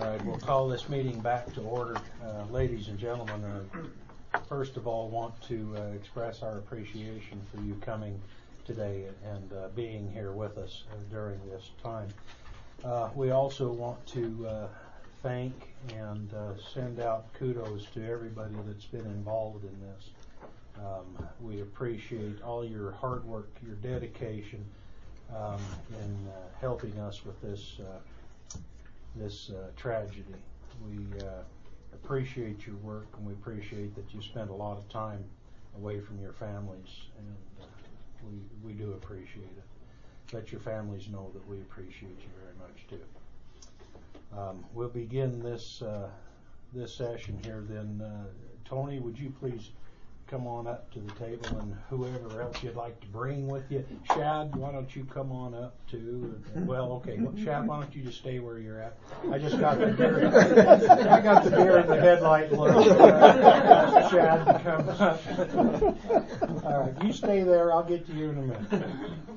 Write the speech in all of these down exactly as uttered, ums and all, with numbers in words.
All right, we'll call this meeting back to order. Uh, ladies and gentlemen, uh, first of all, want to uh, express our appreciation for you coming today and uh, being here with us uh, during this time. Uh, we also want to uh, thank and uh, send out kudos to everybody that's been involved in this. Um, we appreciate all your hard work, your dedication um, in uh, helping us with this uh, this uh, tragedy. We uh, appreciate your work, and we appreciate that you spend a lot of time away from your families, and uh, we we do appreciate it. Let your families know that we appreciate you very much too. Um, we'll begin this uh, this session here. Then, uh, Tony, would you please come on up to the table, and whoever else you'd like to bring with you. Shad, why don't you come on up too? Well, okay, well, Shad, why don't you just stay where you're at? I just got the deer. I got the deer in the headlight look. Uh, Shad to come up. All right, you stay there. I'll get to you in a minute.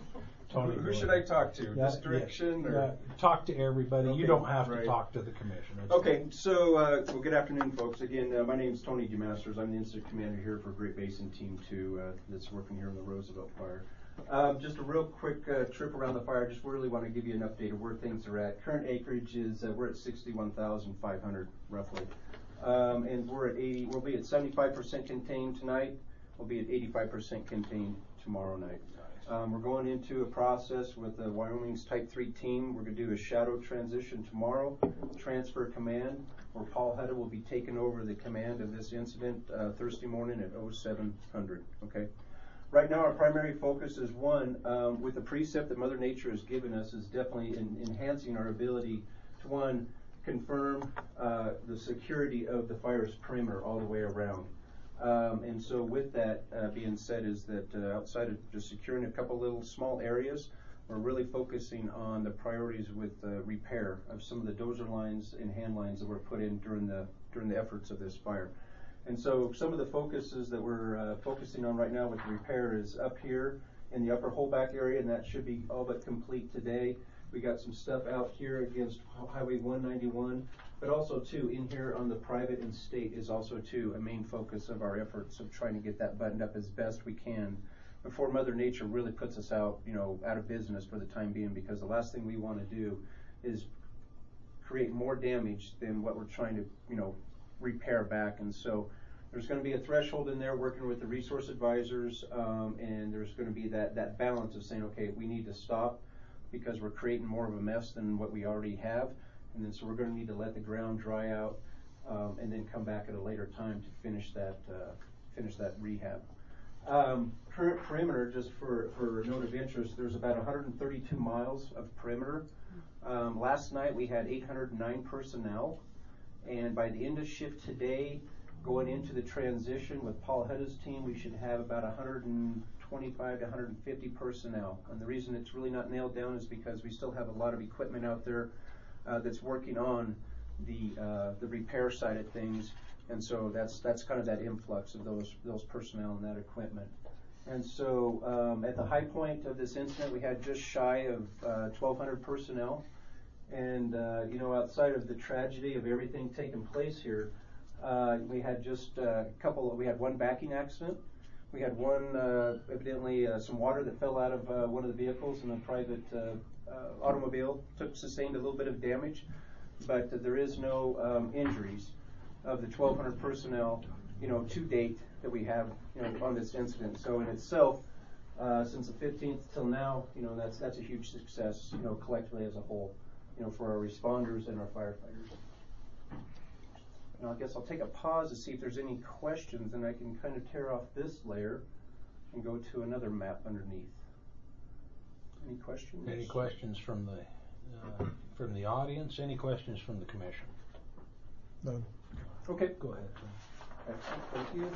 Tony, who should I talk to? Yeah, This direction? yeah, or? yeah. Talk to everybody. Okay, you don't have right. to talk to the commission. It's okay, so uh, well, good afternoon, folks. Again, uh, my name is Tony DeMasters. I'm the incident commander here for Great Basin Team two uh, that's working here on the Roosevelt fire. Um, just a real quick uh, trip around the fire. Just really want to give you an update of where things are at. Current acreage is uh, we're at sixty-one thousand five hundred roughly, um, and we're at eighty. We'll be at seventy-five percent contained tonight. We'll be at eighty-five percent contained tomorrow night. Um, we're going into a process with the Wyoming's Type three team. We're going to do a shadow transition tomorrow, transfer command, where Paul Hutta will be taking over the command of this incident uh, Thursday morning at oh seven hundred. Okay. Right now, our primary focus is one, um, with the precept that Mother Nature has given us, is definitely in enhancing our ability to, one, confirm uh, the security of the fire's perimeter all the way around. Um, and so with that uh, being said, is that uh, outside of just securing a couple little small areas, we're really focusing on the priorities with uh, repair of some of the dozer lines and hand lines that were put in during the during the efforts of this fire. And so some of the focuses that we're uh, focusing on right now with the repair is up here in the upper holdback area, and that should be all but complete today. We got some stuff out here against Highway one ninety-one. But also, too, in here on the private and state is also, too, a main focus of our efforts of trying to get that buttoned up as best we can before Mother Nature really puts us out, you know, out of business for the time being, because the last thing we want to do is create more damage than what we're trying to, you know, repair back. And so there's going to be a threshold in there working with the resource advisors, um, and there's going to be that, that balance of saying, okay, we need to stop because we're creating more of a mess than what we already have. And then so we're going to need to let the ground dry out, um, and then come back at a later time to finish that uh, finish that rehab. Um, current perimeter, just for, for a note of interest, there's about one hundred thirty-two miles of perimeter. Um, last night we had eight hundred nine personnel, and by the end of shift today, going into the transition with Paul Hutta's team, we should have about one hundred twenty-five to one hundred fifty personnel. And the reason it's really not nailed down is because we still have a lot of equipment out there Uh, that's working on the uh, the repair side of things, and so that's that's kind of that influx of those those personnel and that equipment. And so um, at the high point of this incident, we had just shy of uh, twelve hundred personnel, and uh, you know, outside of the tragedy of everything taking place here, uh, we had just a couple. We had one backing accident. We had one uh, evidently uh, some water that fell out of uh, one of the vehicles in a private Uh, Uh, automobile, took sustained a little bit of damage, but uh, there is no um, injuries of the twelve hundred personnel, you know, to date that we have, you know, on this incident. So in itself, uh, since the fifteenth till now, you know, that's that's a huge success, you know, collectively as a whole, you know, for our responders and our firefighters. Now I guess I'll take a pause to see if there's any questions, and I can kind of tear off this layer and go to another map underneath. Any questions? Any questions from the uh, from the audience? Any questions from the commission? No. Okay. Go ahead. Excellent. Thank you.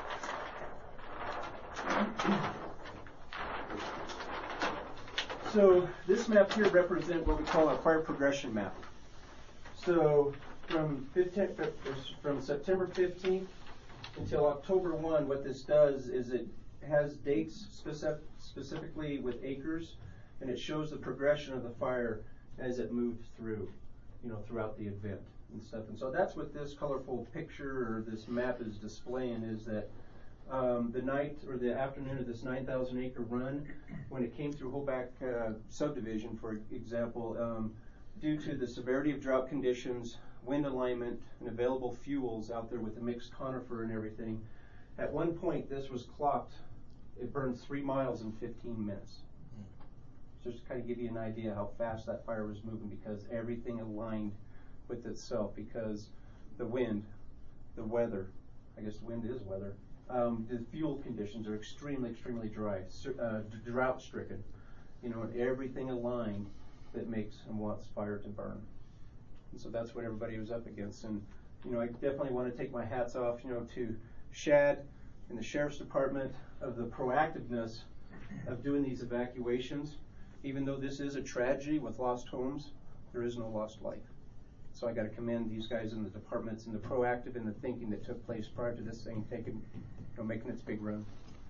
So this map here represents what we call a fire progression map. So from fifteen, from September fifteenth until October first, what this does is it has dates specific, specifically with acres, and it shows the progression of the fire as it moved through, you know, throughout the event. and stuff. And so that's what this colorful picture or this map is displaying, is that um, the night or the afternoon of this nine thousand acre run, when it came through Hoback uh, subdivision, for example, um, due to the severity of drought conditions, wind alignment, and available fuels out there with the mixed conifer and everything, at one point this was clocked, it burned three miles in fifteen minutes. Just to kind of give you an idea how fast that fire was moving, because everything aligned with itself, because the wind, the weather, I guess the wind is weather, um, the fuel conditions are extremely, extremely dry, uh, drought stricken, you know, and everything aligned that makes and wants fire to burn. And so that's what everybody was up against. And, you know, I definitely want to take my hats off, you know, to Shad and the Sheriff's Department of the proactiveness of doing these evacuations. Even though this is a tragedy with lost homes, there is no lost life. So I got to commend these guys in the departments and the proactive and the thinking that took place prior to this thing taking, you know, making its big run.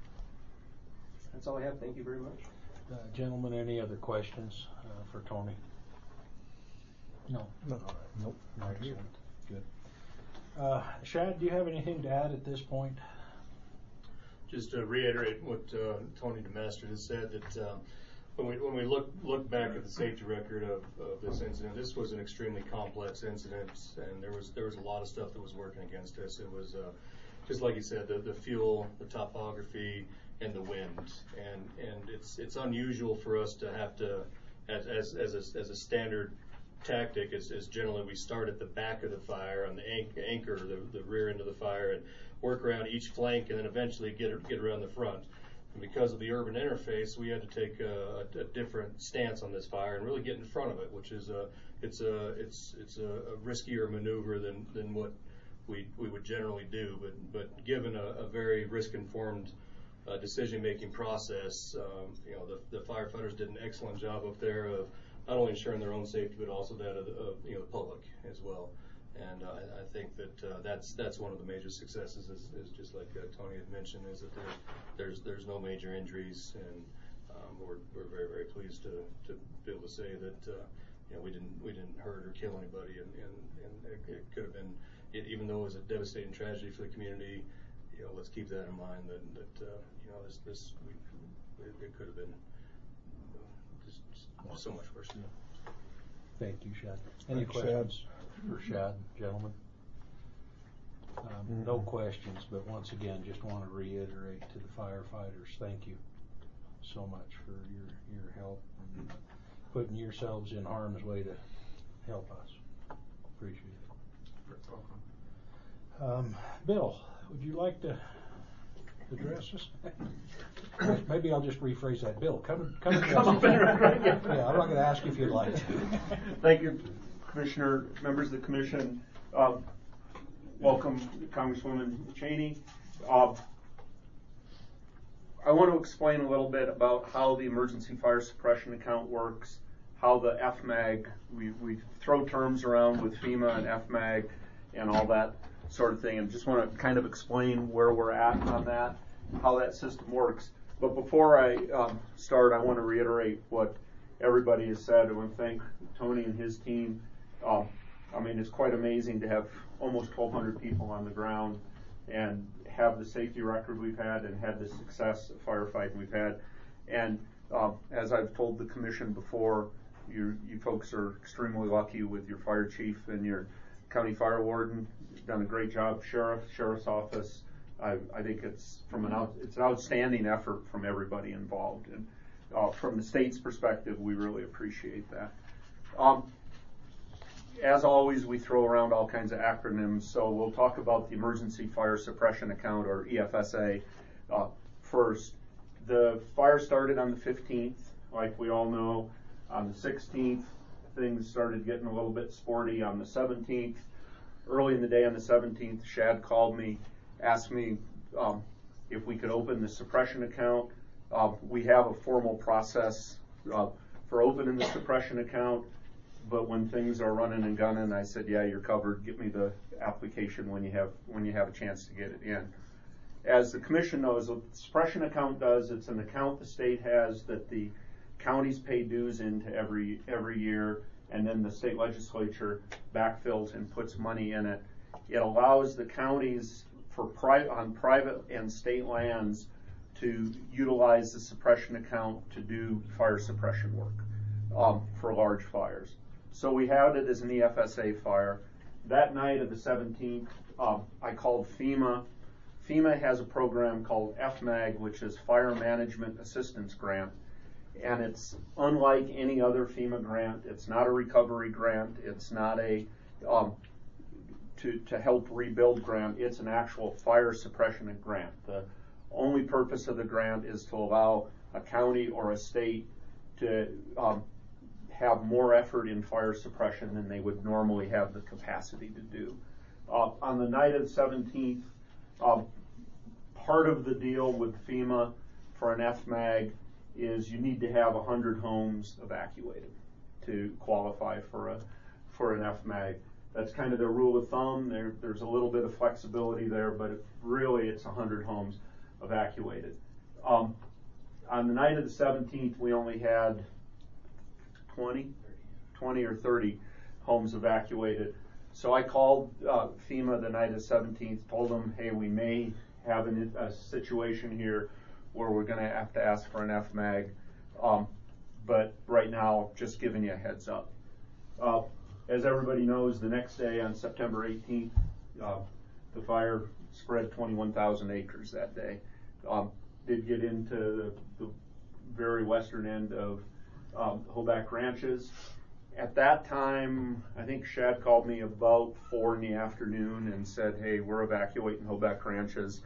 That's all I have. Thank you very much. Uh, gentlemen, any other questions uh, for Tony? No. No. All right. Nope. Excellent. Good. Uh, Shad, do you have anything to add at this point? Just to reiterate what uh, Tony DeMaster has said, that um, when we when we look look back at the safety record of, of this incident, this was an extremely complex incident, and there was there was a lot of stuff that was working against us. It was uh, just like you said, the, the fuel, the topography, and the wind, and and it's it's unusual for us to have to, as as as a, as a standard tactic, is, is generally we start at the back of the fire on the anchor, the, the rear end of the fire, and work around each flank, and then eventually get get around the front. And because of the urban interface, we had to take a, a, a different stance on this fire and really get in front of it, which is a it's a it's it's a, a riskier maneuver than than what we we would generally do. But but given a, a very risk-informed uh, decision-making process, um, you know, the, the firefighters did an excellent job up there of not only ensuring their own safety, but also that of the, of, you know, the public as well. And uh, I, I think that uh, that's that's one of the major successes, is, is just like uh, Tony had mentioned, is that there's there's there's no major injuries, and um, we're we're very very pleased to, to be able to say that uh, you know we didn't we didn't hurt or kill anybody, and and, and it, it could have been, it, even though it was a devastating tragedy for the community, you know, let's keep that in mind, that that uh, you know this this we, it, it could have been just, just so much worse. Thank you, Shad. Any Thanks, questions for Shad, gentlemen? Um, Mm-hmm. No questions, but once again, just want to reiterate to the firefighters, thank you so much for your, your help and putting yourselves in harm's way to help us. Appreciate it. Um, Bill, would you like to address us? Maybe I'll just rephrase that. Bill, come, come, Come up and right, yeah. Yeah, I'm not going to ask you if you'd like to. Thank you, Commissioner, members of the Commission. Uh, welcome, Congresswoman Cheney. Uh, I want to explain a little bit about how the emergency fire suppression account works, how the F MAG, we, we throw terms around with FEMA and F MAG and all that sort of thing, and just want to kind of explain where we're at on that, how that system works. But before I um, start, I want to reiterate what everybody has said. I want to thank Tony and his team. Uh, I mean, it's quite amazing to have almost twelve hundred people on the ground and have the safety record we've had and had the success of firefighting we've had. And uh, as I've told the Commission before, you, you folks are extremely lucky with your fire chief and your county fire warden. You've done a great job. Sheriff, Sheriff's Office. I, I think it's from an out, it's an outstanding effort from everybody involved, and uh, from the state's perspective, we really appreciate that. Um, as always, we throw around all kinds of acronyms, so we'll talk about the Emergency Fire Suppression Account, or E F S A, uh, first. The fire started on the fifteenth, like we all know. On the sixteenth, things started getting a little bit sporty. On the seventeenth, early in the day on the seventeenth, Shad called me, asked me um, if we could open the suppression account. Uh, we have a formal process uh, for opening the suppression account, but when things are running and gunning, I said, yeah, you're covered. Get me the application when you have when you have a chance to get it in. As the Commission knows, what the suppression account does, it's an account the state has that the counties pay dues into every every year. and then the state legislature backfills and puts money in it. It allows the counties for pri- on private and state lands to utilize the suppression account to do fire suppression work um, for large fires. So we had it as an E F S A fire. That night of the seventeenth, um, I called FEMA. FEMA has a program called F MAG, which is Fire Management Assistance Grant, and it's unlike any other FEMA grant. It's not a recovery grant. It's not a um, to, to help rebuild grant. It's an actual fire suppression grant. The only purpose of the grant is to allow a county or a state to um, have more effort in fire suppression than they would normally have the capacity to do. Uh, on the night of the seventeenth, um, part of the deal with FEMA for an F MAG is you need to have one hundred homes evacuated to qualify for a for an F MAG. That's kind of their rule of thumb. There, there's a little bit of flexibility there, but it, really it's one hundred homes evacuated. Um, on the night of the seventeenth, we only had twenty, twenty or thirty homes evacuated. So I called uh, FEMA the night of the seventeenth, told them, hey, we may have an, a situation here where we're going to have to ask for an F MAG, um, but right now, just giving you a heads up. Uh, as everybody knows, the next day on September eighteenth, uh, the fire spread twenty-one thousand acres that day. Um, did get into the, the very western end of um, Hoback Ranches. At that time, I think Shad called me about four in the afternoon and said, hey, we're evacuating Hoback Ranches.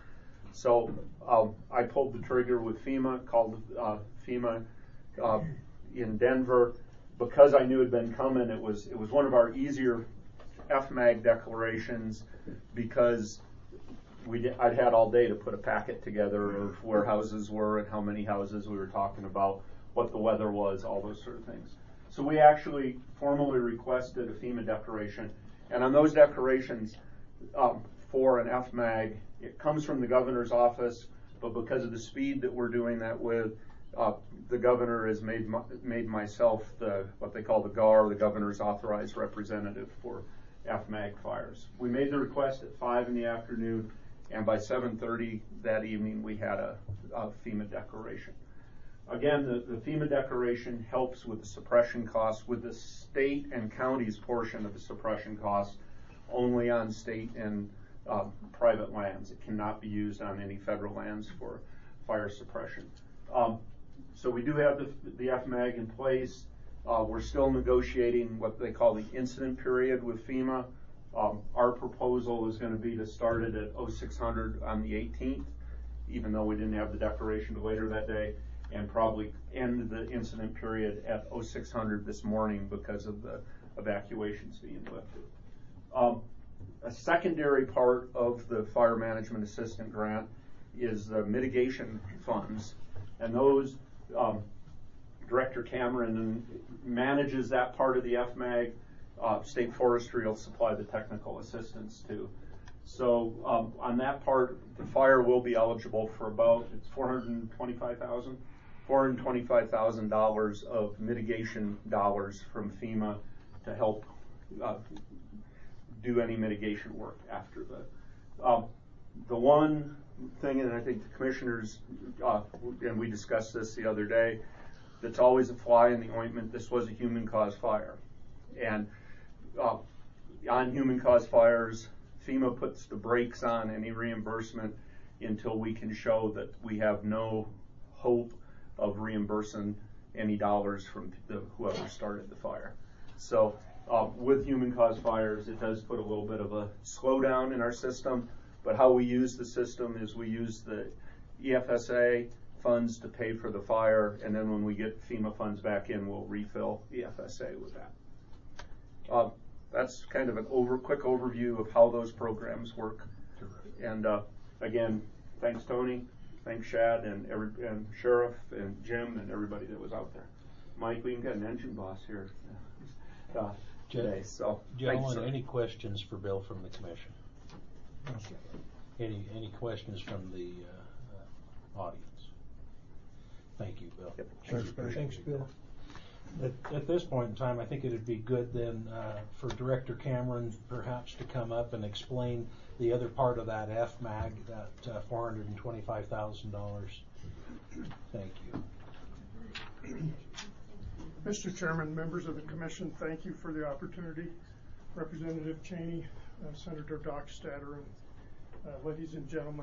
So um, I pulled the trigger with FEMA, called uh, FEMA uh, in Denver. Because I knew it had been coming, it was it was one of our easier F MAG declarations because we did, I'd had all day to put a packet together of where houses were and how many houses we were talking about, what the weather was, all those sort of things. So we actually formally requested a FEMA declaration, and on those declarations um, for an F MAG, it comes from the governor's office, but because of the speed that we're doing that with, uh, the governor has made my, made myself the what they call the G A R, the governor's authorized representative for F MAG fires. We made the request at five in the afternoon, and by seven thirty that evening we had a, a FEMA declaration. Again, the, the FEMA declaration helps with the suppression costs, with the state and county's portion of the suppression costs only on state and um, private lands. It cannot be used on any federal lands for fire suppression. Um, so we do have the, the F MAG in place. Uh, we're still negotiating what they call the incident period with FEMA. Um, our proposal is going to be to start it at oh six hundred on the eighteenth, even though we didn't have the declaration till later that day, and probably end the incident period at oh six hundred this morning because of the evacuations being lifted. Um, a secondary part of the Fire Management Assistant Grant is the mitigation funds, and those um, Director Cameron manages that part of the F MAG. Uh, State Forestry will supply the technical assistance too. So um, on that part, the fire will be eligible for about it's four hundred twenty-five thousand dollars. four hundred twenty-five thousand dollars of mitigation dollars from FEMA to help uh, do any mitigation work after the. Um, the one thing, and I think the commissioners, uh, and we discussed this the other day, that's always a fly in the ointment. This was a human caused fire. And uh, on human caused fires, FEMA puts the brakes on any reimbursement until we can show that we have no hope of reimbursing any dollars from the, whoever started the fire. So uh, with human caused fires, it does put a little bit of a slowdown in our system, but how we use the system is we use the E F S A funds to pay for the fire, and then when we get FEMA funds back in, we'll refill E F S A with that. Uh, that's kind of an over quick overview of how those programs work. And uh, again, thanks Tony, thanks Shad, and every and Sheriff and Jim and everybody that was out there. Mike, we can get an engine boss here uh, today. So, gentlemen, thanks, any questions for Bill from the commission? Any any questions from the uh, uh, audience? Thank you, Bill. Yep. Thanks, Thanks, Bill. At, at this point in time, I think it'd be good then uh, for Director Cameron perhaps to come up and explain the other part of that F MAG, that uh, four hundred twenty-five thousand dollars. Thank you. Mister Chairman, members of the Commission, thank you for the opportunity. Representative Cheney, uh, Senator Dockstader, and uh, ladies and gentlemen.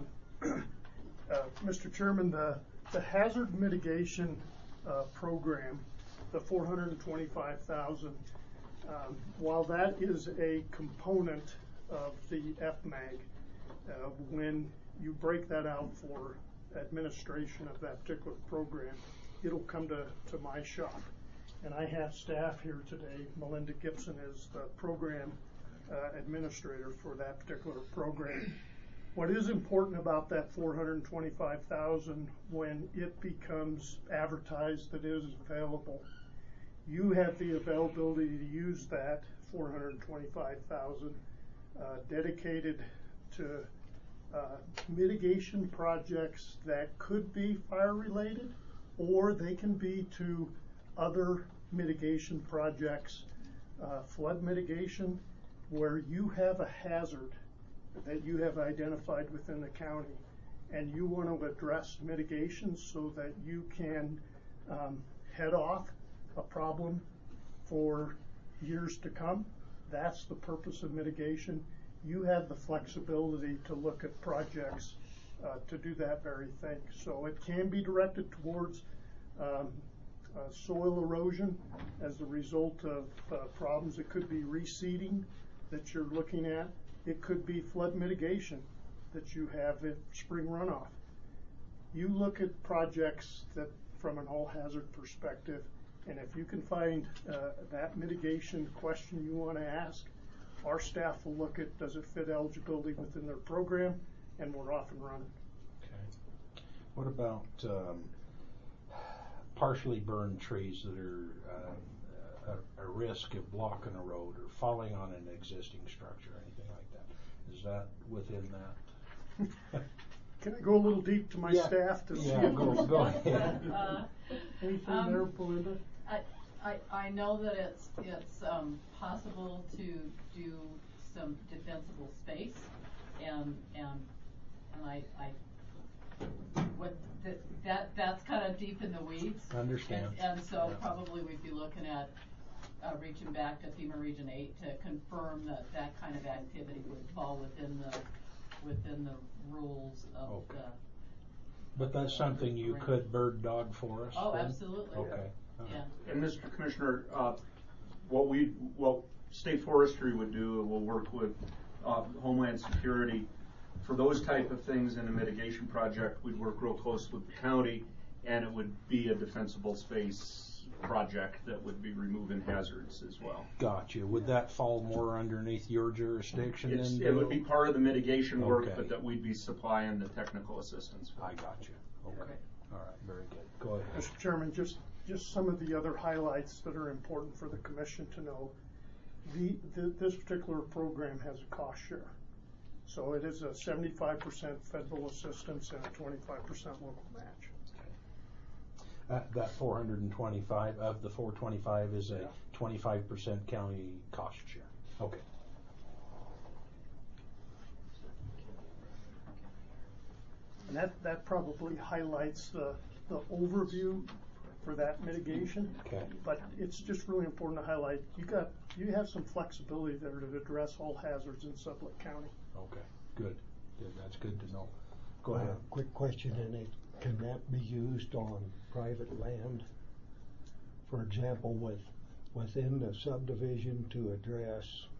uh, Mister Chairman, the, the hazard mitigation uh, program, the four hundred twenty-five thousand dollars, um, while that is a component of the F MAG, uh, when you break that out for administration of that particular program, it'll come to, to my shop. And I have staff here today. Melinda Gibson is the program uh, administrator for that particular program. What is important about that four hundred twenty-five thousand dollars when it becomes advertised that it is available, you have the availability to use that four hundred twenty-five thousand dollars uh, dedicated to uh, mitigation projects that could be fire related, or they can be to other mitigation projects, uh, flood mitigation, where you have a hazard that you have identified within the county and you want to address mitigation so that you can um, head off a problem for years to come. That's the purpose of mitigation. You have the flexibility to look at projects uh, to do that very thing. So it can be directed towards um, uh, soil erosion as a result of uh, problems. It could be reseeding that you're looking at. It could be flood mitigation that you have at spring runoff. You look at projects that from an all hazard perspective, and if you can find uh, that mitigation question you want to ask, our staff will look at does it fit eligibility within their program, and we're off and running. Okay. What about um, partially burned trees that are uh, a, a risk of blocking a road or falling on an existing structure, anything like that? Is that within that? Can I go a little deep to my Yeah. staff to see Yeah, if go, there's go ahead. Uh, anything um, there, Belinda? I, I, I know that it's, it's um, possible to do some defensible space, and, and, and I, I, what, th- that, that's kind of deep in the weeds. Understand. And, and so Yeah. probably we'd be looking at, uh, reaching back to FEMA Region eight to confirm that that kind of activity would fall within the, within the rules of Okay. the. But that's something you could bird dog for us? Oh, then? absolutely. Okay. Uh-huh. Yeah. And Mister Commissioner, uh, what we, what State Forestry would do, we'll work with uh, Homeland Security. For those type of things in a mitigation project, we'd work real close with the county, and it would be a defensible space project that would be removing hazards as well. Gotcha. Would that fall more underneath your jurisdiction It's, then? it would Bill? be part of the mitigation work, Okay. but that we'd be supplying the technical assistance. I got you. Okay. All right. Very good. Go ahead. Mister Chairman, just, just some of the other highlights that are important for the Commission to know. The, the, this particular program has a cost share. So it is a seventy-five percent federal assistance and a twenty-five percent local match. Uh, that four hundred twenty-five of the four twenty-five is a Yeah. twenty-five percent county cost share. Okay. And that, that probably highlights the, the overview for that mitigation. Okay. But it's just really important to highlight, you got, you have some flexibility there to address all hazards in Sublette County. Okay. Good. Good. That's good to know. Go Uh, ahead. Quick question, and it, can that be used on private land? For example, with, within the subdivision to address,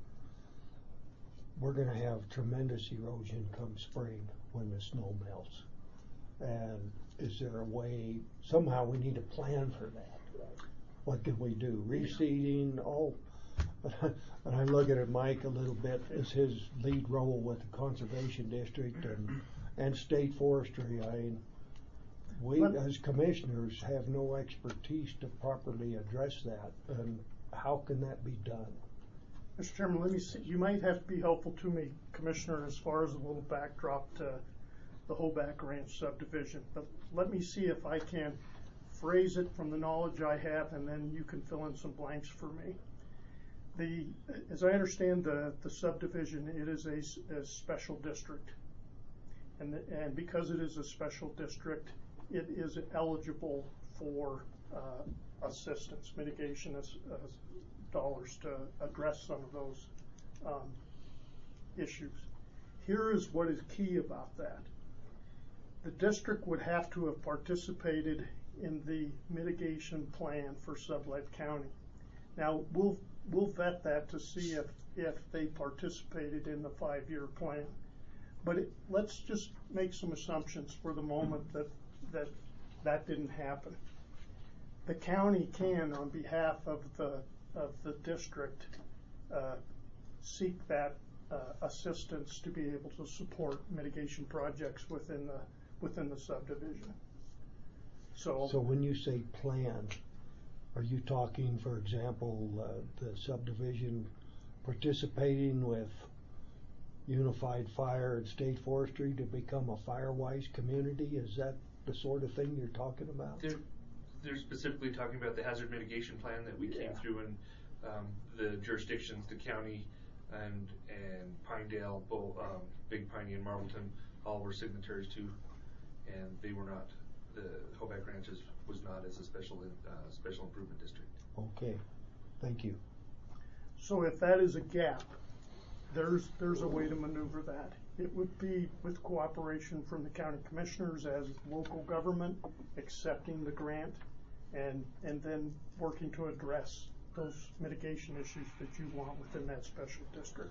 we're gonna have tremendous erosion come spring when the snow melts. And is there a way, somehow we need a plan for that? What can we do? Reseeding, oh, and I look at it, Mike, a little bit as his lead role with the Conservation District and, and State Forestry. I mean, we Let- as commissioners have no expertise to properly address that, and how can that be done? Mister Chairman, let me see, you might have to be helpful to me, Commissioner, as far as a little backdrop to the Hoback Ranch subdivision. But let me see if I can phrase it from the knowledge I have, and then you can fill in some blanks for me. The, as I understand the, the subdivision, it is a, a special district. And, the, and because it is a special district, it is eligible for uh, assistance, mitigation as, as dollars to address some of those um, issues. Here is what is key about that. The district would have to have participated in the mitigation plan for Sublette County. Now, we'll, we'll vet that to see if, if they participated in the five-year plan. But it, let's just make some assumptions for the moment that, that that didn't happen. The county can, on behalf of the, of the district, uh, seek that uh, assistance to be able to support mitigation projects within the, within the subdivision. So, So when you say plan, are you talking, for example, uh, the subdivision participating with Unified Fire and State Forestry to become a Firewise community? Is that the sort of thing you're talking about? They're, they're specifically talking about the hazard mitigation plan that we Yeah. came through, and um, the jurisdictions, the county and and Pinedale, both, um, Big Piney and Marvelton, all were signatories to, and they were not. The Hoback Ranches was not as a special uh, special improvement district. Okay, thank you. so if that is a gap, there's there's a way to maneuver that. It would be with cooperation from the county commissioners as local government, accepting the grant, and and then working to address those mitigation issues that you want within that special district.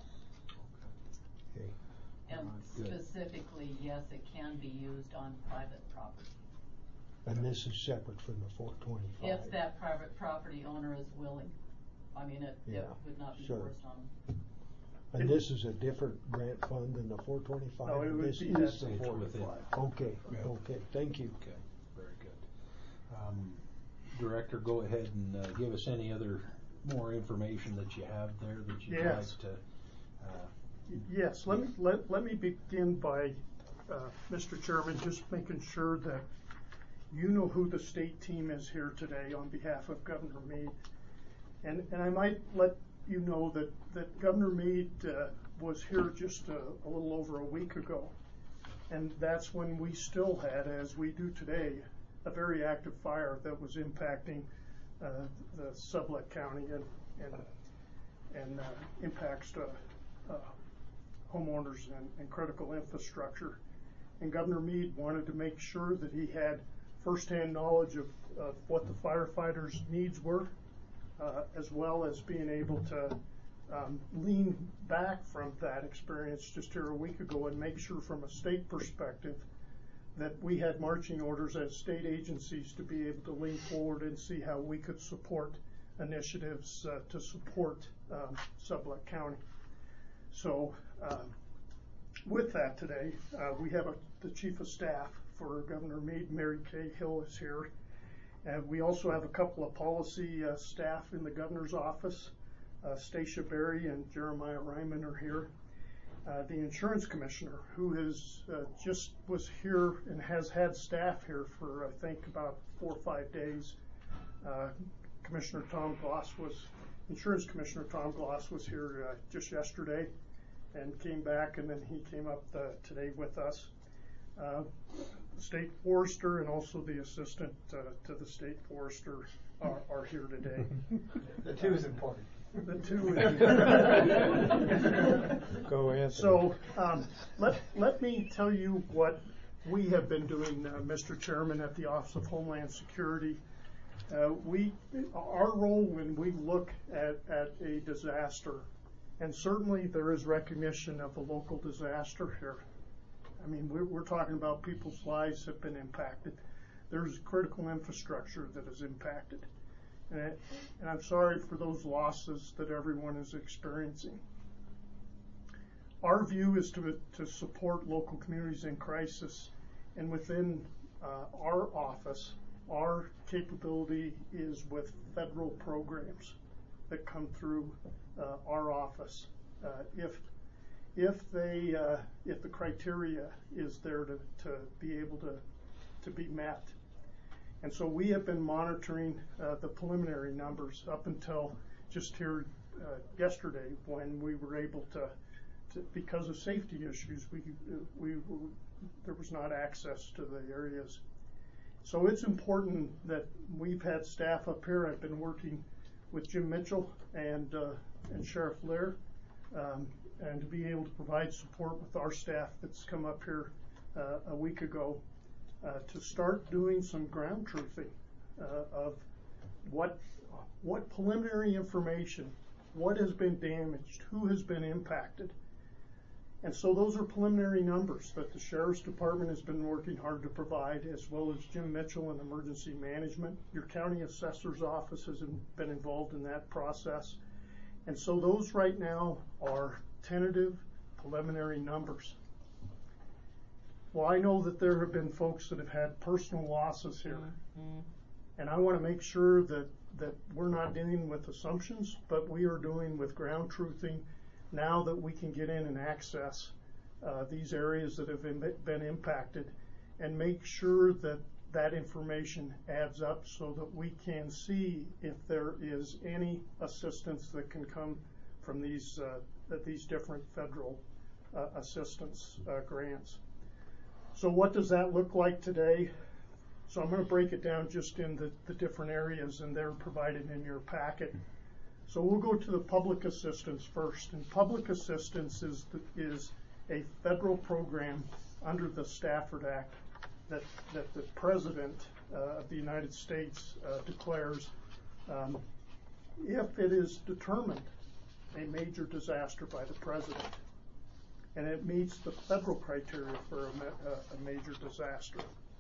Okay. And Good. specifically, yes, it can be used on private property. And this is separate from the four twenty-five? If that private property owner is willing. I mean, it, Yeah, it would not be sure. forced on them. And this is a different grant fund than the four twenty-five? No, it would This be is that the four within. twenty-five. Okay, Yeah. okay, thank you. Okay, very good. Um, Director, go ahead and uh, give us any other more information that you have there that you'd Yes. like to. Uh, Yes, let me, let, let me begin by, uh, Mister Chairman, just making sure that you know who the state team is here today on behalf of Governor Meade. And, and I might let you know that, that Governor Meade uh, was here just a, a little over a week ago. And that's when we still had, as we do today, a very active fire that was impacting uh, the Sublette County and, and, and uh, impacts uh, uh, homeowners and, and critical infrastructure. And Governor Meade wanted to make sure that he had firsthand knowledge of, of what the firefighters' needs were, uh, as well as being able to um, lean back from that experience just here a week ago and make sure from a state perspective that we had marching orders as state agencies to be able to lean forward and see how we could support initiatives uh, to support um, Sublette County. So um, with that today, uh, we have a, the Chief of Staff for Governor Meade, Mary Kay Hill, is here. And we also have a couple of policy uh, staff in the Governor's office. Uh, Stacia Berry and Jeremiah Ryman are here. Uh, the Insurance Commissioner, who is uh, just was here and has had staff here for I think about four or five days. Uh, Commissioner Tom Gloss was, Insurance Commissioner Tom Gloss was here uh, just yesterday and came back, and then he came up uh, today with us. Uh, the State Forester and also the Assistant uh, to the State Forester are, are here today. The two is important. The two. Go ahead. So um, let let me tell you what we have been doing, uh, Mister Chairman, at the Office of Homeland Security. Uh, we our role when we look at at a disaster, and certainly there is recognition of a local disaster here. I mean, we're, we're talking about people's lives have been impacted. There's critical infrastructure that is impacted. And, it, and I'm sorry for those losses that everyone is experiencing. Our view is to, to support local communities in crisis, and within uh, our office, our capability is with federal programs that come through uh, our office. Uh, if if they uh, if the criteria is there to, to be able to to be met. And so we have been monitoring uh, the preliminary numbers up until just here uh, yesterday, when we were able to, to, because of safety issues, we, we, we there was not access to the areas. So it's important that we've had staff up here. I've been working with Jim Mitchell and uh, and Sheriff Lear, um, and to be able to provide support with our staff that's come up here uh, a week ago uh, to start doing some ground truthing uh, of what what preliminary information, what has been damaged, who has been impacted. And so those are preliminary numbers that the Sheriff's Department has been working hard to provide, as well as Jim Mitchell in Emergency Management. Your County Assessor's Office has been involved in that process. And so those right now are tentative preliminary numbers. Well, I know that there have been folks that have had personal losses here. Mm-hmm. And I want to make sure that, that we're not dealing with assumptions, but we are doing with ground truthing now that we can get in and access uh, these areas that have been, been impacted, and make sure that that information adds up so that we can see if there is any assistance that can come from these uh, that these different federal uh, assistance uh, grants. So what does that look like today? So I'm going to break it down just in the, the different areas, and they're provided in your packet. So we'll go to the public assistance first. And public assistance is the, is a federal program under the Stafford Act that, that the President uh, of the United States uh, declares um, if it is determined a major disaster by the President, and it meets the federal criteria for a, a major disaster.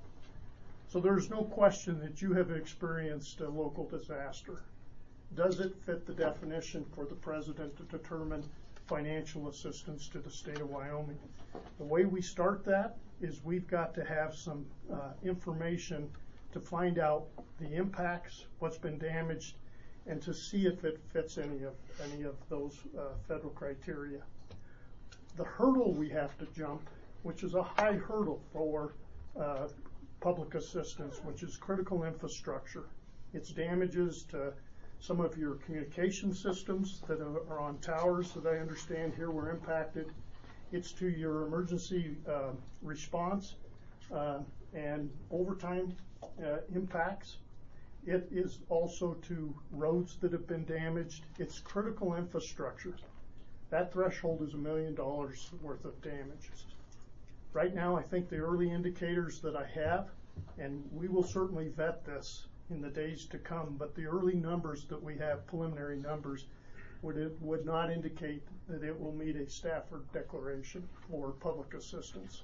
So there's no question that you have experienced a local disaster. Does it fit the definition for the President to determine financial assistance to the state of Wyoming? The way we start that is we've got to have some uh, information to find out the impacts, what's been damaged, and to see if it fits any of any of those uh, federal criteria. The hurdle we have to jump, which is a high hurdle for uh, public assistance, which is critical infrastructure. It's damages to some of your communication systems that are on towers that I understand here were impacted. It's to your emergency uh, response uh, and overtime uh, impacts. It is also to roads that have been damaged. It's critical infrastructure. That threshold is a million dollars worth of damage. Right now, I think the early indicators that I have, and we will certainly vet this in the days to come, but the early numbers that we have, preliminary numbers, would it would not indicate that it will meet a Stafford declaration for public assistance.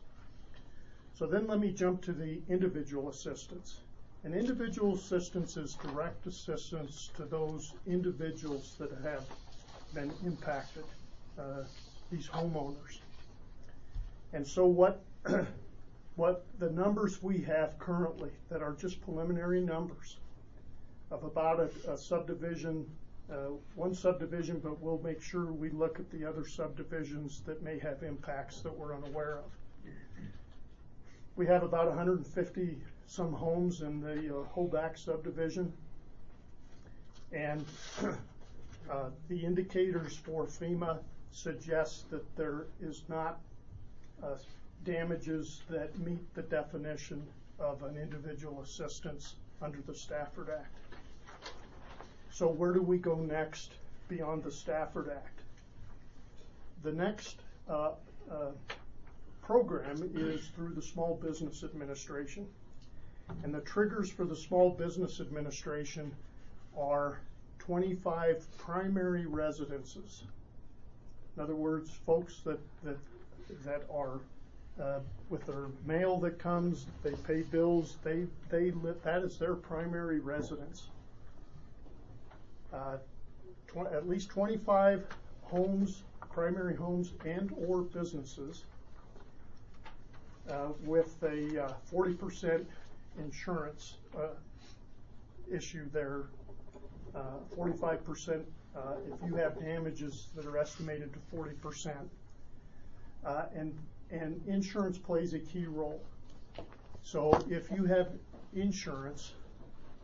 So then let me jump to the individual assistance. And individual assistance is direct assistance to those individuals that have been impacted, uh, these homeowners. And so what what the numbers we have currently that are just preliminary numbers of about a, a subdivision, uh, one subdivision, but we'll make sure we look at the other subdivisions that may have impacts that we're unaware of. We have about one hundred fifty some homes in the uh, Hoback subdivision, and uh, the indicators for FEMA suggest that there is not uh, damages that meet the definition of an individual assistance under the Stafford Act. So where do we go next beyond the Stafford Act? The next uh, uh, program is through the Small Business Administration. And the triggers for the Small Business Administration are twenty-five primary residences. In other words, folks that, that, that are Uh, with their mail that comes, they pay bills, they, they live, that is their primary residence. Uh, tw- at least twenty-five homes, primary homes and or businesses uh, with a uh, forty percent insurance uh, issue there, uh, forty-five percent uh, if you have damages that are estimated to forty percent. Uh, and And insurance plays a key role. So if you have insurance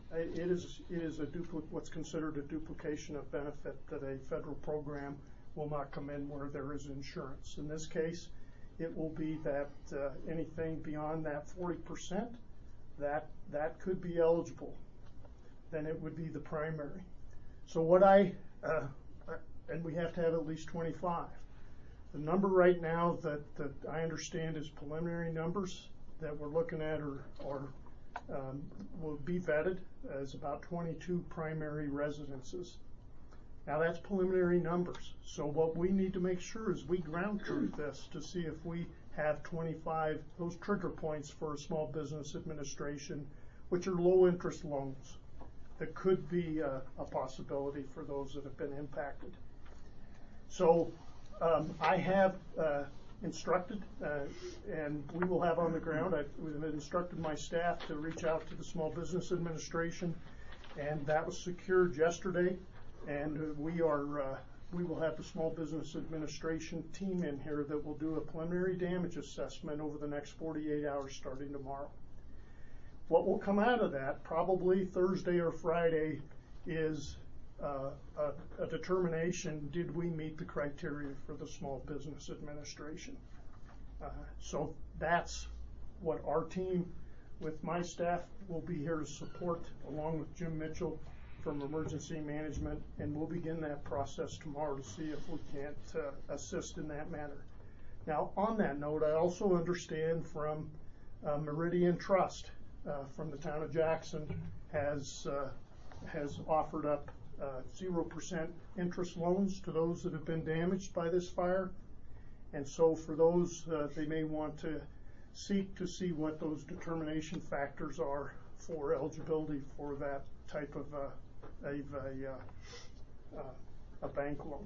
it is, it is a dupli- what's considered a duplication of benefit, that a federal program will not come in where there is insurance. In this case, it will be that uh, anything beyond that forty percent, that, that could be eligible. Then it would be the primary. So what I, uh, and we have to have at least twenty-five. The number right now that, that I understand is preliminary numbers that we're looking at are, are um, will be vetted as about twenty-two primary residences. Now that's preliminary numbers. So what we need to make sure is we ground truth this to see if we have twenty-five, those trigger points for a small business administration, which are low interest loans that could be uh, a possibility for those that have been impacted. So um, I have uh, instructed, uh, and we will have on the ground, I've we've instructed my staff to reach out to the Small Business Administration, and that was secured yesterday. And uh, we are, uh, we will have the Small Business Administration team in here that will do a preliminary damage assessment over the next forty-eight hours starting tomorrow. What will come out of that, probably Thursday or Friday, is uh, a, a determination, did we meet the criteria for the Small Business Administration? Uh, so that's what our team with my staff will be here to support, along with Jim Mitchell from Emergency Management, and we'll begin that process tomorrow to see if we can't uh, assist in that manner. Now, on that note, I also understand from uh, Meridian Trust uh, from the town of Jackson has uh, has offered up uh, zero percent interest loans to those that have been damaged by this fire. And so for those, uh, they may want to seek to see what those determination factors are for eligibility for that type of uh, a, a, uh, a bank loan.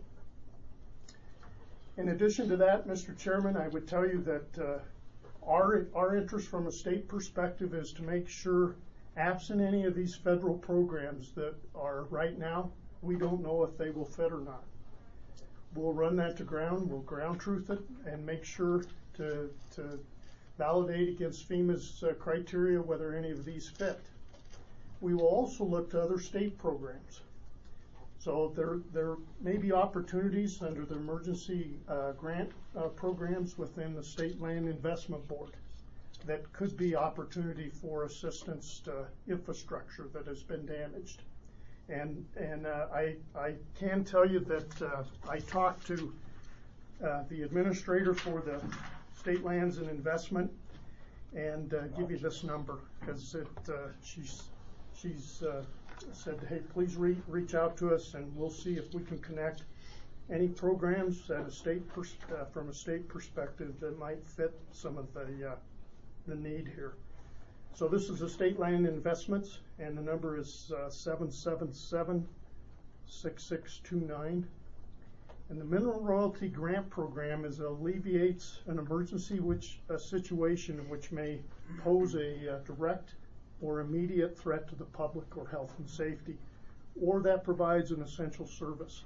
In addition to that, Mister Chairman, I would tell you that uh, our, our interest from a state perspective is to make sure, absent any of these federal programs that are right now, we don't know if they will fit or not. We'll run that to ground, we'll ground truth it, and make sure to, to validate against FEMA's uh, criteria whether any of these fit. We will also look to other state programs. So there, there may be opportunities under the emergency uh, grant uh, programs within the State Land Investment Board that could be opportunity for assistance to infrastructure that has been damaged. And, and uh, I, I can tell you that uh, I talked to uh, the administrator for the State Lands and Investment, and uh, give you this number, because it uh, she's she's uh, said, hey, please re- reach out to us, and we'll see if we can connect any programs at a state pers- uh, from a state perspective that might fit some of the uh, the need here. So this is the State Land Investments, and the number is uh, seven seven seven, six six two nine. And the Mineral Royalty Grant Program is alleviates an emergency which a situation which may pose a uh, direct or immediate threat to the public or health and safety, or that provides an essential service.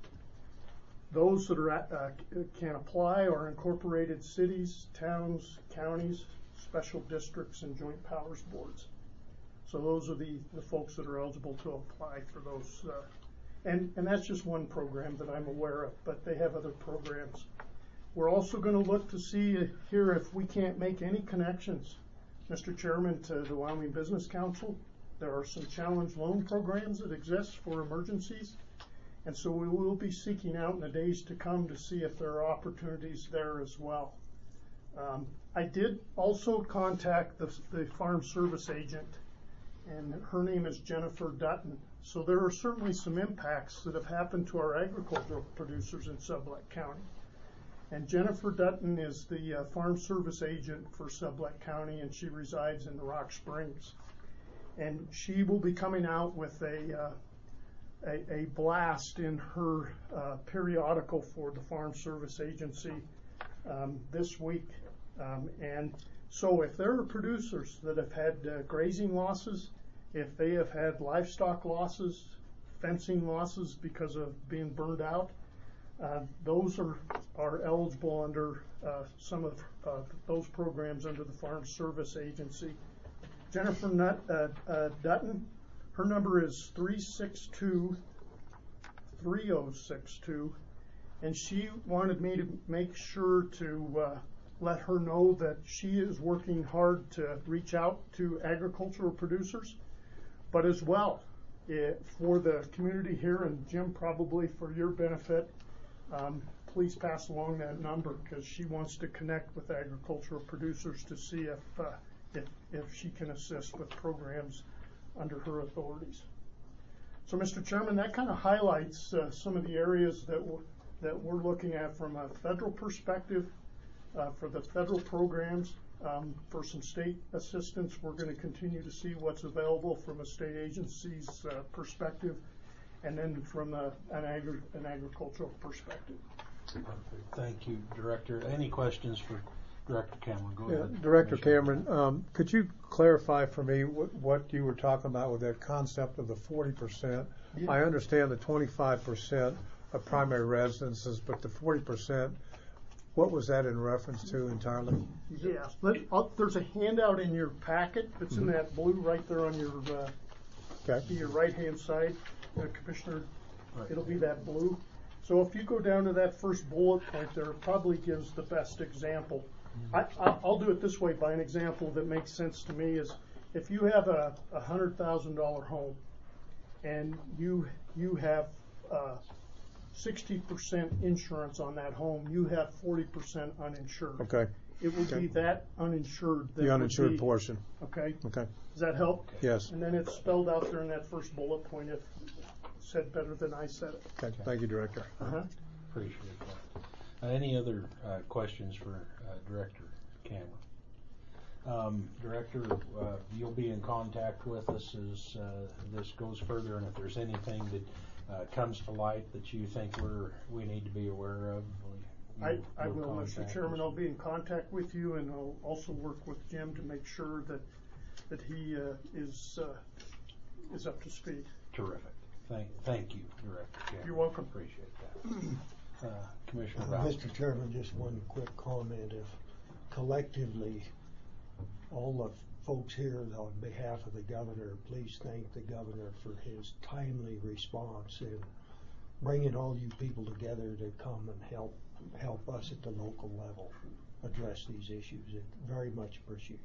Those that are at, uh, can apply are incorporated cities, towns, counties, special districts, and joint powers boards. So those are the, the folks that are eligible to apply for those. Uh, and, and that's just one program that I'm aware of, but they have other programs. We're also going to look to see uh, here if we can't make any connections, Mister Chairman, to the Wyoming Business Council. There are some challenge loan programs that exist for emergencies. And so we will be seeking out in the days to come to see if there are opportunities there as well. Um, I did also contact the, the Farm Service agent, and her name is Jennifer Dutton. So there are certainly some impacts that have happened to our agricultural producers in Sublette County. And Jennifer Dutton is the uh, Farm Service agent for Sublette County, and she resides in Rock Springs. And she will be coming out with a uh, A, a blast in her uh, periodical for the Farm Service Agency um, this week. Um, and so if there are producers that have had uh, grazing losses, if they have had livestock losses, fencing losses because of being burned out, uh, those are, are eligible under uh, some of uh, those programs under the Farm Service Agency. Jennifer Nut, uh, uh, Dutton Her number is three six two, three oh six two, and she wanted me to make sure to uh, let her know that she is working hard to reach out to agricultural producers, but as well it, for the community here, and Jim, probably for your benefit, um, please pass along that number, because she wants to connect with agricultural producers to see if, uh, if, if she can assist with programs under her authorities. So, Mister Chairman, that kind of highlights uh, some of the areas that we're, that we're looking at from a federal perspective. Uh, for the federal programs, um, for some state assistance, we're going to continue to see what's available from a state agency's uh, perspective, and then from a, an, agri- an agricultural perspective. Perfect. Thank you, Director. Any questions for Director Cameron? Go Yeah, ahead. Director Commissioner. Cameron, um, could you clarify for me what, what you were talking about with that concept of the forty percent? Yeah. I understand the twenty-five percent of primary residences, but the forty percent, what was that in reference to entirely? Yeah, Let, I'll, there's a handout in your packet that's Mm-hmm. in that blue right there on your uh, Okay. to your right-hand side, uh, Commissioner. Right. It'll be that blue. So if you go down to that first bullet point there, it probably gives the best example. I, I, I'll do it this way by an example that makes sense to me is if you have a one hundred thousand dollar home and you you have uh, sixty percent insurance on that home, you have forty percent uninsured. Okay. It would Okay. be that uninsured. That The would uninsured be- portion. Okay. Okay. Does that help? Yes. And then it's spelled out there in that first bullet point. If said better than I said it. Okay. Thank you, Director. Uh-huh. Appreciate that. Uh, any other uh, questions for uh, Director Cameron? Um, Director, uh, you'll be in contact with us as uh, this goes further, and if there's anything that uh, comes to light that you think we're we need to be aware of, you, I, I you'll will, Mister contact Chairman. us. I'll be in contact with you, and I'll also work with Jim to make sure that that he uh, is uh, is up to speed. Terrific. Thank, thank you, Director Cameron. You're welcome. Appreciate that. Uh, Commissioner Uh, Bowser. Mister Chairman, just one quick comment. If collectively, all the folks here on behalf of the governor, please thank the governor for his timely response in bringing all you people together to come and help help us at the local level address these issues. It very much appreciated.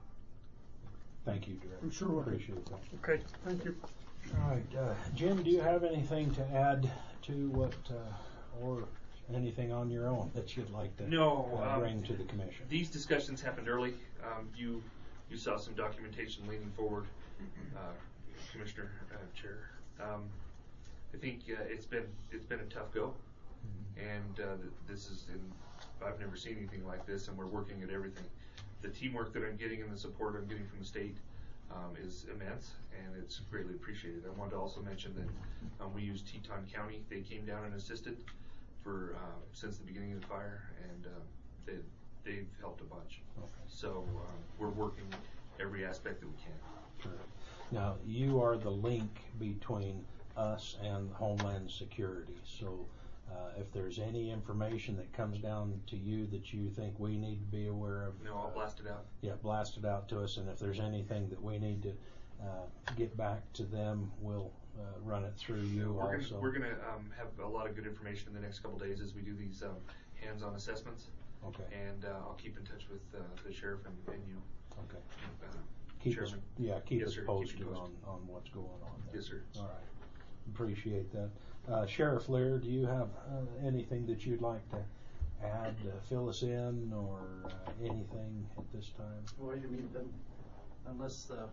Thank you, Director. I'm sure we'll- Appreciate that. Okay, thank you. All right, uh, Jim, do you have anything to add to what, uh, or anything on your own that you'd like to No, uh, um, bring to the commission? These discussions happened early. Um, you you saw some documentation leaning forward, uh, Commissioner uh, Chair. Um, I think uh, it's been it's been a tough go, and uh, th- this is in I've never seen anything like this, and we're working at everything. The teamwork that I'm getting and the support I'm getting from the state um, is immense, and it's greatly appreciated. I wanted to also mention that um, we use Teton County. They came down and assisted for uh, since the beginning of the fire, and uh, they they've helped a bunch. Okay. So um, we're working every aspect that we can. Sure. Now, you are the link between us and Homeland Security, so uh, if there's any information that comes down to you that you think we need to be aware of, No, I'll blast it out. yeah, blast it out to us, and if there's anything that we need to uh, get back to them, we'll uh, run it through you We're also. gonna, we're gonna um, have a lot of good information in the next couple days as we do these um, hands-on assessments. Okay. And uh, I'll keep in touch with uh, the sheriff and, and you. Okay. Uh, Keep us, Chairman. yeah, keep Yes, us sir. Keep posted you posted. on, on what's going on there. Yes, sir. All right. Appreciate that. Uh, Sheriff Lear, do you have uh, anything that you'd like to add, uh, fill us in, or uh, anything at this time? Well, I mean, then, unless uh,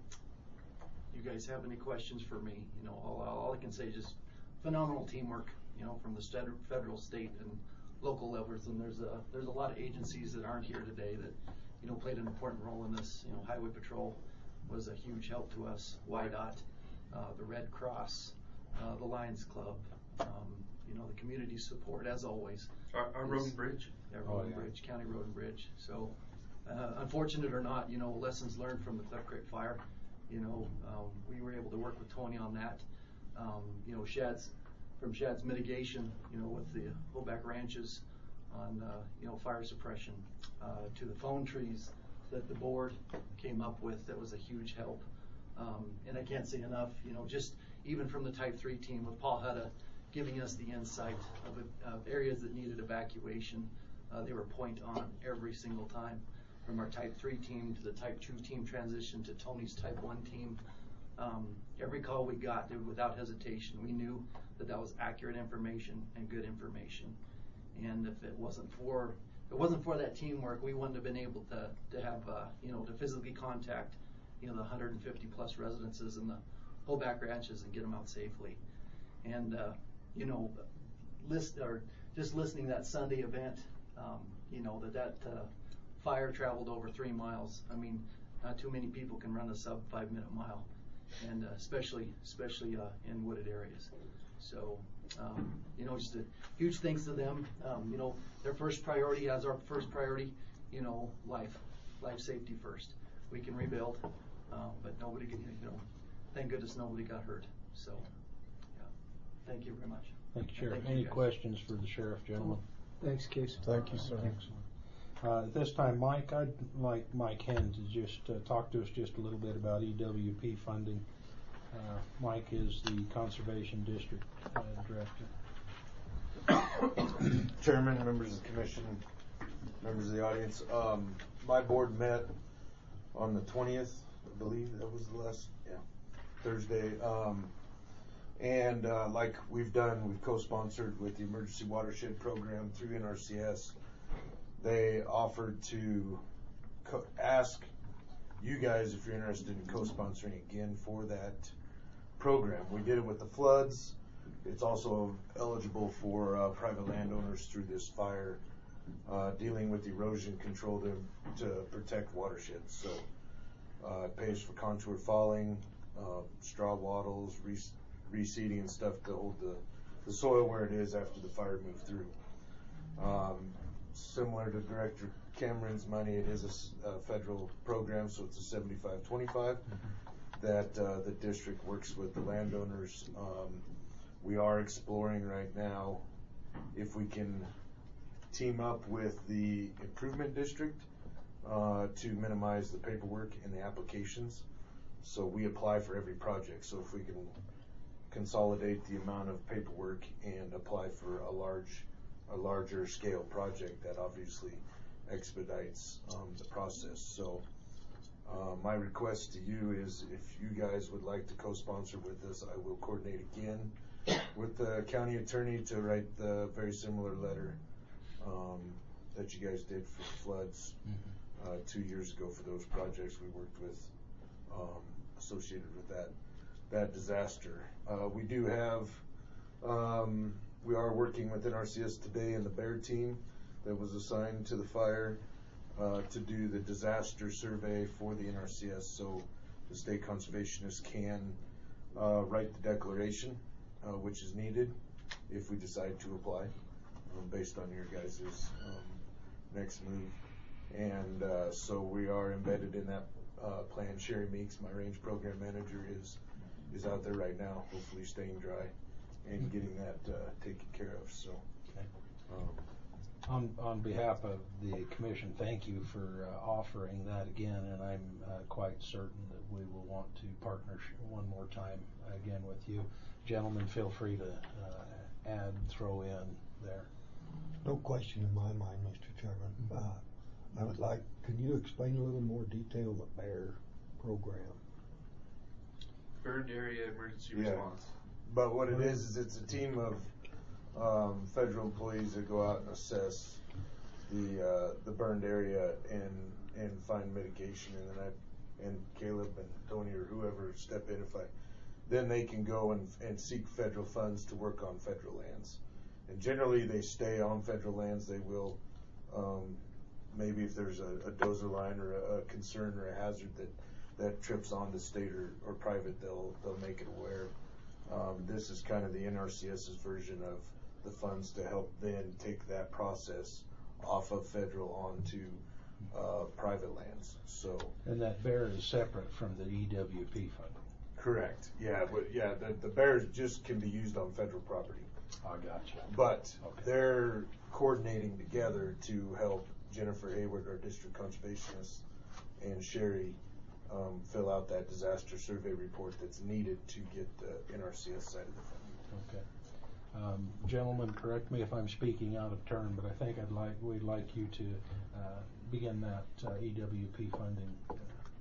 you guys have any questions for me, you know, all, all I can say is just phenomenal teamwork, you know, from the sted- federal, state, and local levels. And there's a there's a lot of agencies that aren't here today that, you know, played an important role in this. You know, Highway Patrol was a huge help to us. Y DOT, uh, the Red Cross, uh, the Lions Club, um, you know, the community support as always. Our, our road is- and bridge. Yeah, Oh, road and yeah. bridge, county road and bridge. So, uh, unfortunate or not, you know, lessons learned from the Cliff Creek fire. You know, um, we were able to work with Tony on that. Um, you know, Shad's, from Shad's mitigation, you know, with the Hoback ranches on, uh, you know, fire suppression, uh, to the phone trees that the board came up with, that was a huge help. Um, and I can't say enough, you know, just even from the type three team with Paul Hutta giving us the insight of, of areas that needed evacuation. Uh, they were point on every single time, from our type three team to the type two team transition to Tony's type one team. Um, every call we got, without hesitation, we knew that that was accurate information and good information. And if it wasn't for if it wasn't for that teamwork, we wouldn't have been able to to have uh, you know to physically contact you know the one hundred fifty plus residences and the pullback ranches and get them out safely. And uh, you know, list or just listening to that Sunday event, um, you know that that uh, fire traveled over three miles. I mean, not too many people can run a sub five minute mile, and uh, especially especially uh, in wooded areas. So, um, you know, just a huge thanks to them. Um, you know, their first priority as our first priority, you know, life, life safety first. We can rebuild, uh, but nobody can, you know, thank goodness nobody got hurt. So, yeah, thank you very much. Thank you, Sheriff. Thank you, Any guys. questions for the Sheriff, gentlemen? Thanks, Casey. Thank you, sir. Excellent. Uh, at this time, Mike, I'd like Mike Henn to just uh, talk to us just a little bit about E W P funding. Uh, Mike is the Conservation District uh, Director. Chairman, members of the commission, members of the audience. Um, my board met on the twentieth, I believe that was the last, yeah, Thursday. Um, and uh, like we've done, we've co-sponsored with the Emergency Watershed Program through N R C S. They offered to co- ask you guys if you're interested in co-sponsoring again for that program. We did it with the floods. It's also eligible for uh, private landowners through this fire, uh, dealing with erosion control to, to protect watersheds. So uh, it pays for contour falling, uh, straw wattles, re- reseeding and stuff to hold the, the soil where it is after the fire moved through. Um, similar to Director Cameron's money, it is a, s- a federal program, so it's a seventy-five twenty-five that uh, the district works with the landowners. Um, we are exploring right now if we can team up with the improvement district uh, to minimize the paperwork and the applications. So we apply for every project. So if we can consolidate the amount of paperwork and apply for a large, a larger scale project, that obviously expedites um, the process. So uh, my request to you is, if you guys would like to co-sponsor with us, I will coordinate again with the county attorney to write the very similar letter um, that you guys did for floods uh, two years ago for those projects we worked with um, associated with that that disaster. Uh, we do have, um, we are working with N R C S today and the BEAR team that was assigned to the fire uh, to do the disaster survey for the N R C S, so the state conservationists can uh, write the declaration, uh, which is needed if we decide to apply um, based on your guys' um, next move. And uh, so we are embedded in that uh, plan. Sherry Meeks, my range program manager, is is out there right now, hopefully staying dry and getting that uh, taken care of. So, Okay. um, On, on behalf of the commission, thank you for uh, offering that again, and I'm uh, quite certain that we will want to partner sh- one more time again with you. Gentlemen, feel free to uh, add, throw in there. No question in my mind, Mister Chairman. Uh, I would like, can you explain a little more detail the BEAR program? Burned area emergency Yeah. response. but what it is is it's a team of um, federal employees that go out and assess the uh, the burned area and and find mitigation, and then I and Caleb and Tony or whoever step in if I, then they can go and and seek federal funds to work on federal lands, and generally they stay on federal lands. They will um, maybe if there's a, a dozer line or a, a concern or a hazard that that trips onto state or, or private, they'll they'll make it aware. Um, this is kind of the N R C S's version of the funds to help then take that process off of federal onto uh, private lands. So And that BEAR is separate from the E W P funding. correct, yeah, but yeah, the the bears just can be used on federal property. I gotcha. But Okay. they're coordinating together to help Jennifer Hayward, our district conservationist, and Sherry um, fill out that disaster survey report that's needed to get the N R C S side of the funding. Okay. Um, gentlemen, correct me if I'm speaking out of turn, but I think I'd like, we'd like you to uh, begin that uh, E W P funding uh,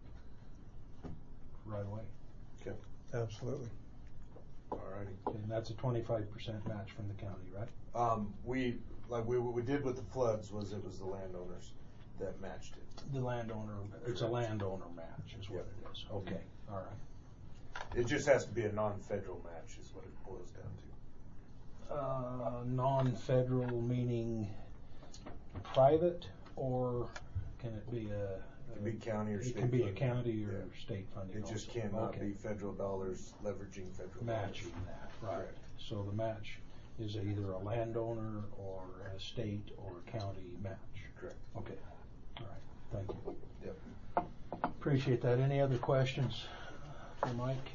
right away. Okay. Absolutely. Alrighty. And that's a twenty-five percent match from the county, right? Um, we, like we, what we did with the floods was it was the landowners that matched it. The landowner, it's a Correct. landowner match is what Yep. it is. Okay, all right. It just has to be a non-federal match is what it boils down to. Uh, non-federal meaning private, or can it be a? It can be county or It state can be a funding. county or Yeah. state funding It just also. cannot Okay. be federal dollars leveraging federal Matching dollars. that, right. Correct. So the match is either a landowner or a state or county match. Correct. Okay, all right, thank you. Yep. Appreciate that. Any other questions for Mike?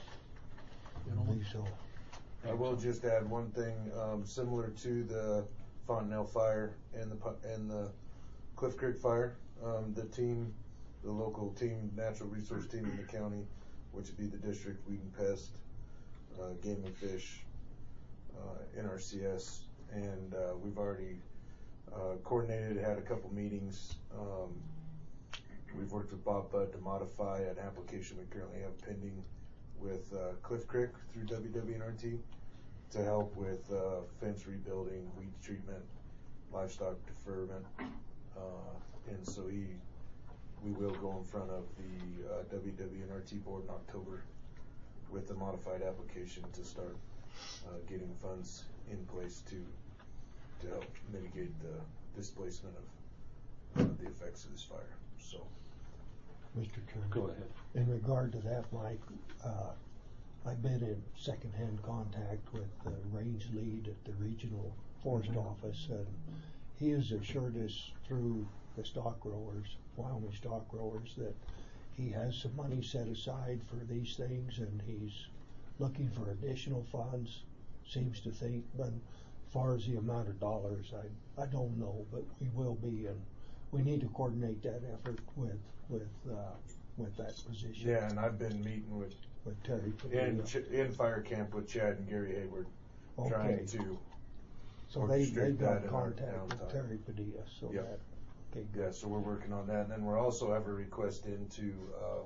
I believe so. I will just add one thing, um, similar to the Fontanelle fire and the, pu- and the Cliff Creek fire. Um, the team, the local team, natural resource team in the county, which would be the district, weed and pest, uh, game and fish, uh, N R C S, and, uh, we've already, uh, coordinated, had a couple meetings. Um, we've worked with Bob Budd to modify an application we currently have pending with uh, Cliff Creek through W W N R T to help with uh, fence rebuilding, weed treatment, livestock deferment, uh, and so he, we will go in front of the uh, W W N R T board in October with a modified application to start uh, getting funds in place to to help mitigate the displacement of uh, the effects of this fire. So. Mister Chairman. Go ahead. In regard to that, Mike, uh, I've been in secondhand contact with the range lead at the regional forest office, and he has assured us through the stock growers, Wyoming stock growers, that he has some money set aside for these things, and he's looking for additional funds, seems to think, but as far as the amount of dollars, I, I don't know, but we will be, and we need to coordinate that effort with, with, uh, with that position. Yeah, and I've been meeting with With Terry. in Ch- in fire camp with Chad and Gary Hayward, trying Okay. to So they, orchestrate they've that got in our contact with downtime. Terry Padilla, so Yep. that, okay, good. Yeah, so we're working on that, and then we're also have a request into um,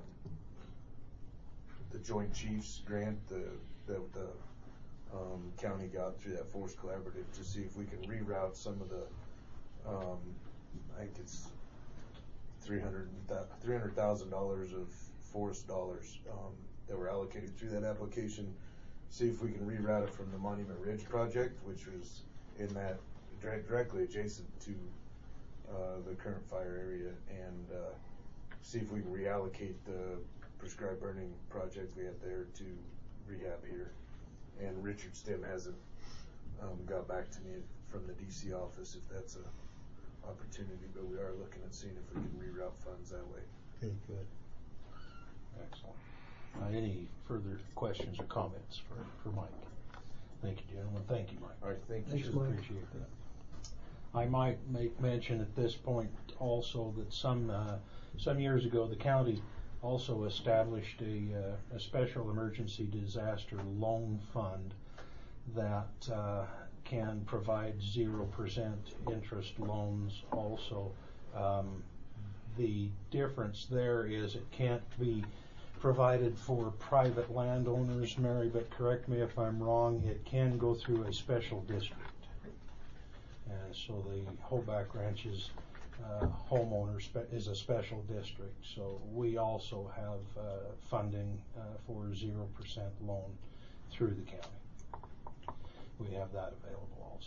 the Joint Chiefs grant the that the um, county got through that Forest Collaborative to see if we can reroute some of the um, I think it's three hundred three hundred thousand dollars of forest dollars um, that were allocated through that application. See if we can reroute it from the Monument Ridge project, which was in that dire- directly adjacent to uh, the current fire area, and uh, see if we can reallocate the prescribed burning project we had there to rehab here. And Richard Stim hasn't um, got back to me from the D C office if that's a opportunity, but we are looking at seeing if we can reroute funds that way. Okay, good. Excellent. Uh, any further questions or comments for, for Mike? Thank you, gentlemen. Thank you, Mike. All right, thank you. Thanks, Sure Mike. appreciate that. I might make mention at this point also that some uh, some years ago the county also established a, uh, a special emergency disaster loan fund that uh, can provide zero percent interest loans also. Um, the difference there is it can't be provided for private landowners, Mary, but correct me if I'm wrong, it can go through a special district. And so the Hoback Ranch's uh, homeowner spe- is a special district. So we also have uh, funding uh, for zero percent loan through the county. We have that available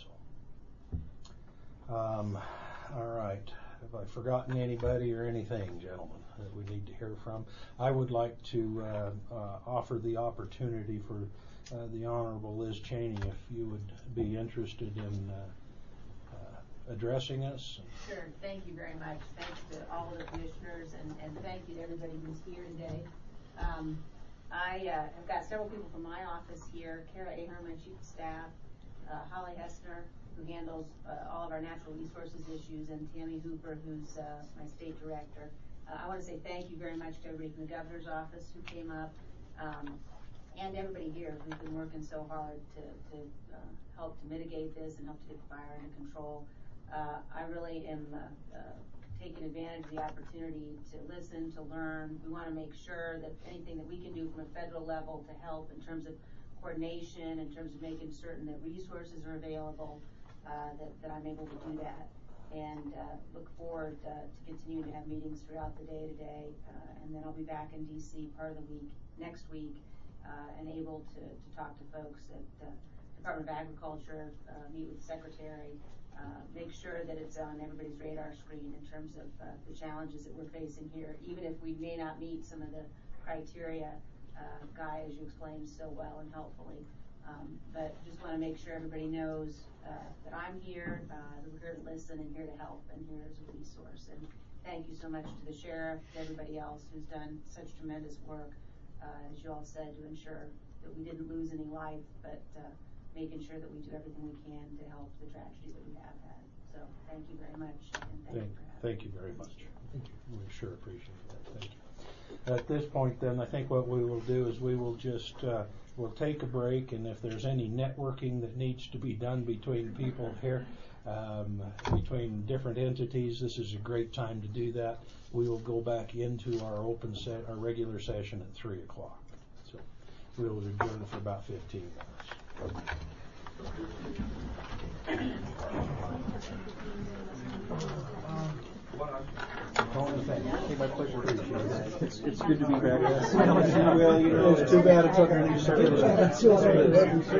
also. Um, all right. Have I forgotten anybody or anything, gentlemen, that we need to hear from? I would like to uh, uh, offer the opportunity for uh, the Honorable Liz Cheney, if you would be interested in uh, uh, addressing us. Sure. Thank you very much. Thanks to all of the commissioners, and, and thank you to everybody who's here today. Um, I uh, have got several people from my office here, Kara Aherman, Chief of Staff, uh, Holly Hessner, who handles uh, all of our natural resources issues, and Tammy Hooper, who's uh, my state director. Uh, I want to say thank you very much to everybody from the governor's office who came up, um, and everybody here who's been working so hard to, to uh, help to mitigate this and help to get the fire under control. Uh, I really am uh, uh, taking advantage of the opportunity to listen, to learn. We want to make sure that anything that we can do from a federal level to help in terms of coordination, in terms of making certain that resources are available, uh, that, that I'm able to do that. And uh, look forward uh, to continuing to have meetings throughout the day today. Uh, and then I'll be back in D C part of the week, next week, uh, and able to, to talk to folks at uh, Department of Agriculture, uh, meet with the Secretary, uh, make sure that it's on everybody's radar screen in terms of uh, the challenges that we're facing here, even if we may not meet some of the criteria, uh, Guy, as you explained so well and helpfully. Um, but just want to make sure everybody knows uh, that I'm here, uh, that we're here to listen and here to help and here as a resource. And thank you so much to the sheriff, to everybody else who's done such tremendous work, uh, as you all said, to ensure that we didn't lose any life, but uh, making sure that we do everything we can to help the tragedy that we have had. So thank you very much, and thank, Thank, you for having thank you very much. We sure appreciate that. Thank you. At this point, then, I think what we will do is we will just uh, we'll take a break, and if there's any networking that needs to be done between people here, um, between different entities, this is a great time to do that. We will go back into our open set, our regular session at three o'clock. So we will adjourn for about fifteen minutes. My pleasure. It's, it's good to be back. Well, you know, it's too bad it's underneath surface. It's so good.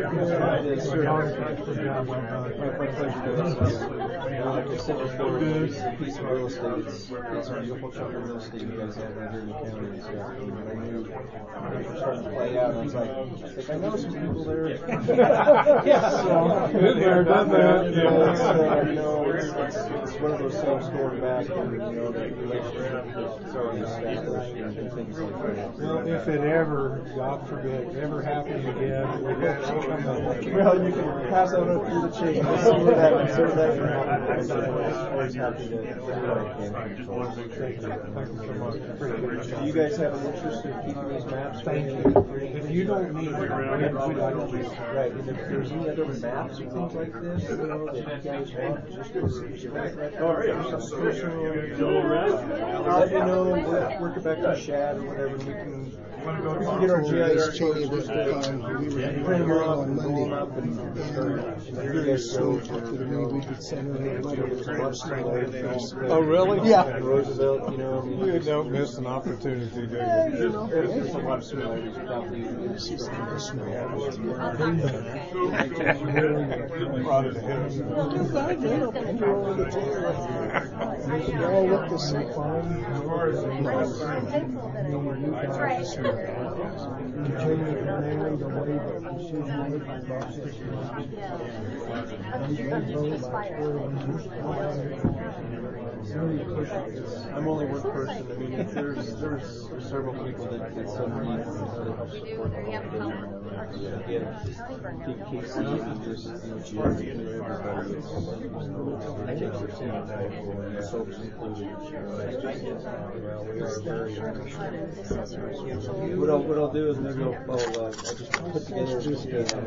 My pleasure. Like I said before, it's a piece of real estate. It's, it's a beautiful chunk of real estate you guys have right here in the county. And stuff. And when I knew things were starting to play out, I was like, I think I know some people there. Yeah. So, Been there, done that. Yeah, it's, uh, you know, it's, it's, it's one of those things going back and, you know, the relationship that's already established and things like that. Well, if it ever, God forbid, ever happened again, we have to come up. Well, you can pass that up through the chain. See where that, see where that can happen. I'm always happy to do what I can. Thank you. Thank you so much. Appreciate it. Do you guys have an interest in keeping these maps? Thank you. If you don't need it, we right. And if there's any other maps and things like this, you know, that you guys want, just give us a right. All right. I'll let you know. We'll work it back to Shad or whatever. We can. We can get our G I S Cheney was um, we were print praying them up on and Monday, blow them up and and very soon to me we could send her a letter. Oh, really? Yeah. Roosevelt, you know. You don't miss an opportunity, do you? There's a lot of similarities without the. She's in this one. Brought it ahead. They all look the same. I'm only one person. I mean, there's there's several people that that send me that help support me. Again, Big K C and just you know, Jim, everybody. I think we're seeing that folks included. Well, we are very. What I'll what I'll do is maybe I'll, I'll, uh, I'll just put together just. Uh,